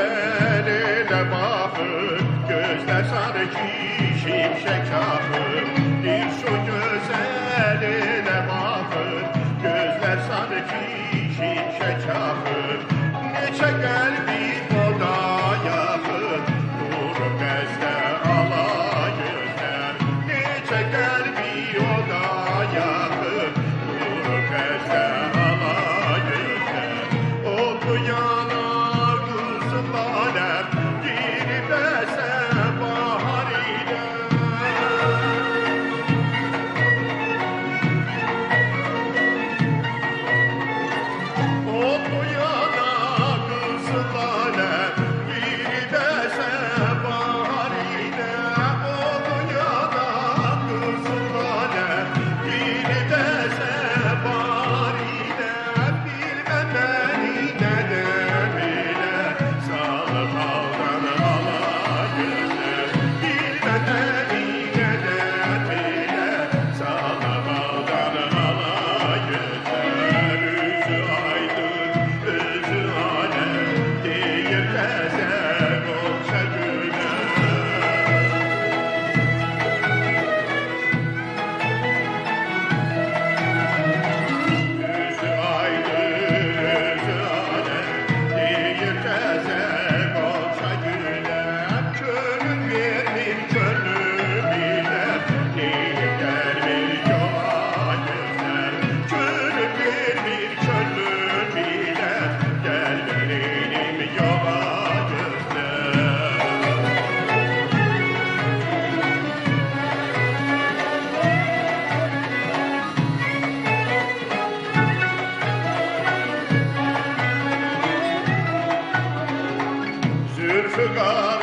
güzeline bakın, gözler sanki şimşek çakır. Bir şu güzeline bakın, gözler sanki şimşek çakır. Neçe kalbim oda yakın, durup bezde ala gözler. Neçe kalbim oda yakın, durup bezde ala gözler. O yana kızım alem, girip ese bahar ile. O yana kızım alem, girip ese bahar ile. O yana kızım alem, girip ese bahar ile. Bilmem beni neden bile, sağlık aldan ala gözler. Bilmem beni neden bile, sağlık aldan ala gözler. Yüzü aydın, özü alem, değil teze gonca güler. Yüzü aydın, özü alem, değil teze gonca güler. Gönül verir, gönlüm bilir, değil derviş yola gözler. Gönül verir, gönlüm bilir, gel verelim yola gözler. Zülfü